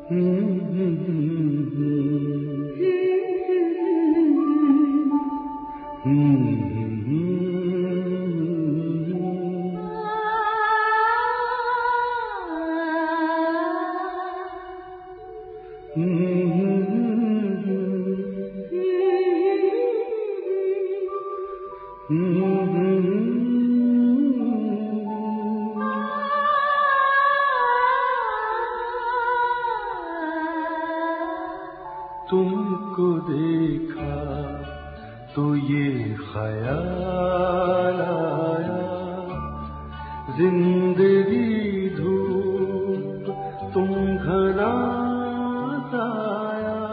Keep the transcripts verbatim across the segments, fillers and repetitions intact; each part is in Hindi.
तुमको देखा तो ये ख्याल आया, जिंदगी धूप तुम घना साया।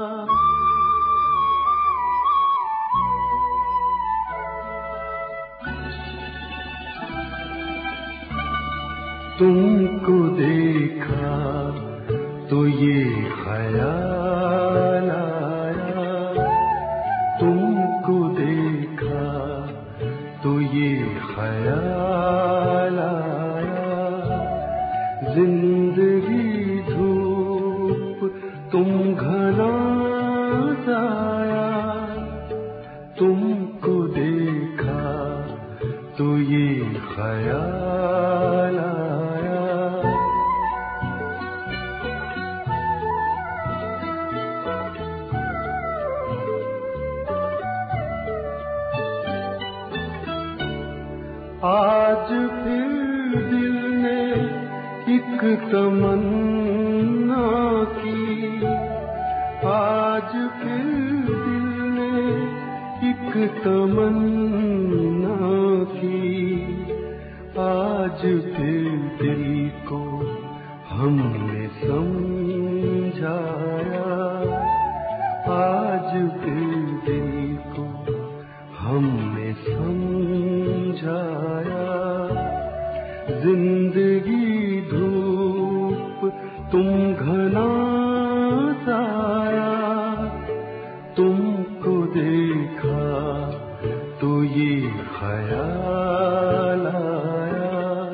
तुमको देखा तो ये ख्याल आया, तुमको देखा तो ये ख्याल आया, जिंदगी धूप तुम घना साया। तुमको देखा तो ये ख्याल आया। आज फिर दिल ने एक तमन्ना की, आज फिर दिल ने एक तमन्ना की, आज फिर दिल को हमने समझाया, आज फिर दिल को हमने समझाया। जिंदगी धूप तुम घना साया, तुमको देखा तो ये ख्याल आया।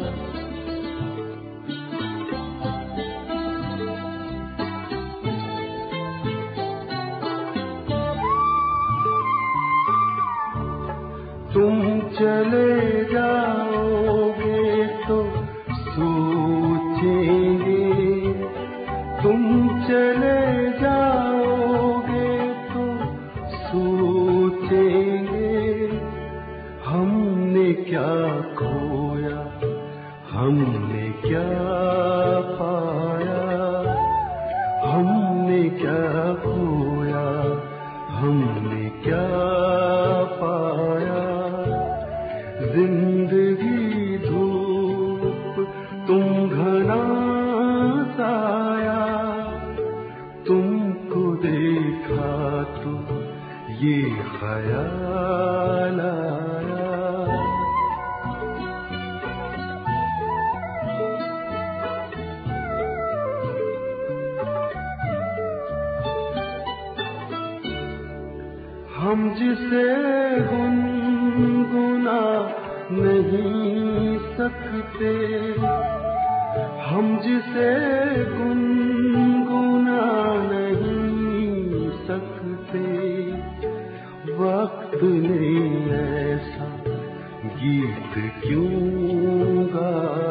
तुम चले जाओगे तो सोचेंगे, तुम चले जाओगे तो सोचेंगे, हमने क्या खोया हमने क्या पाया, हमने क्या खोया हमने क्या पाया। जिंदगी धूप तुम घना साया, तुमको देखा तो ये ख्याल आया। हम जिसे गुनगुना नहीं सकते, हम जिसे गुनगुना नहीं सकते, वक्त ने ऐसा गीत क्यों गाया।